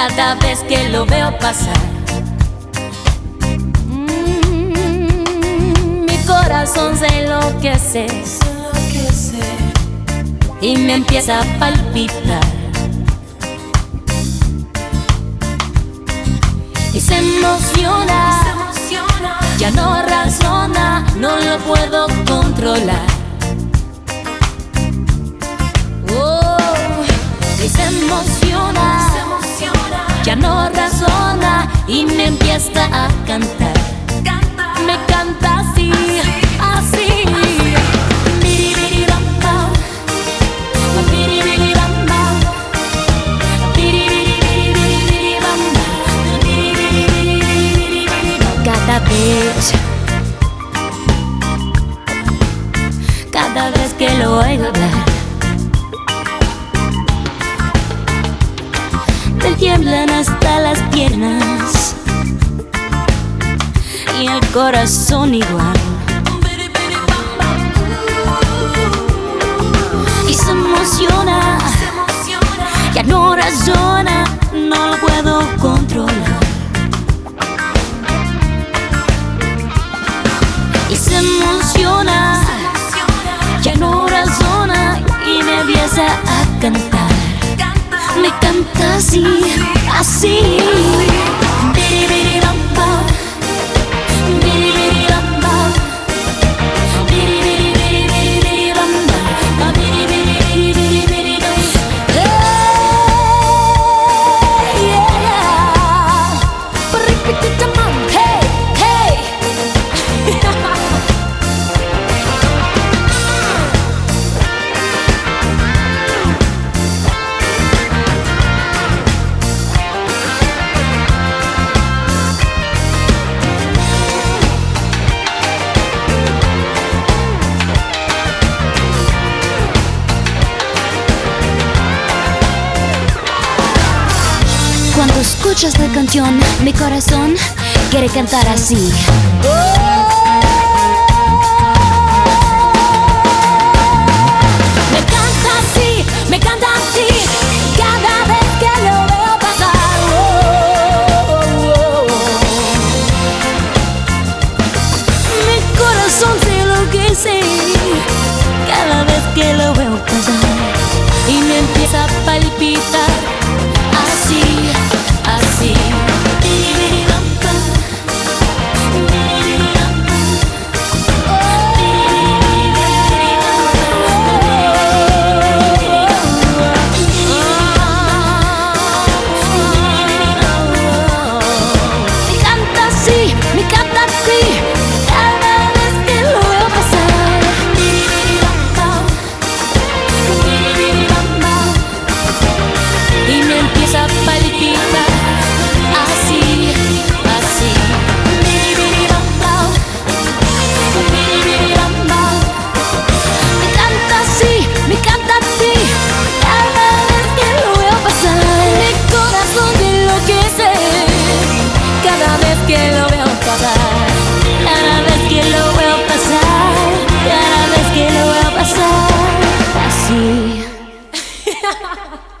cada vez que lo veo pasar. Mi corazón se enloquece y me empieza a palpitar. Y se emociona, ya no razona, no lo puedo controlar. Y se emociona, ya no razona y me empieza a cantar. Me canta así, así. Cada vez que lo oigo hablar, me tiemblan hasta las piernas y el corazón igual. Y se emociona, ya no razona, no lo puedo controlar. Y se emociona, ya no razona y me empieza a cantar. Me canta así, así. Cuando escuchas la canción, mi corazón quiere cantar así. Me canta así, me canta así, cada vez que lo veo pasar. Mi corazón se enloquece cada vez que lo veo pasar y me empieza a palpitar. Así, así. Me canta así, cada vez que lo veo pasar. Y me empieza a palpitar. Así, así. Me canta así, cada vez que lo veo pasar. Mi corazón se enloquece cada vez que lo veo pasar. Cada vez que lo veo pasar. Cada vez que lo veo pasar. Así.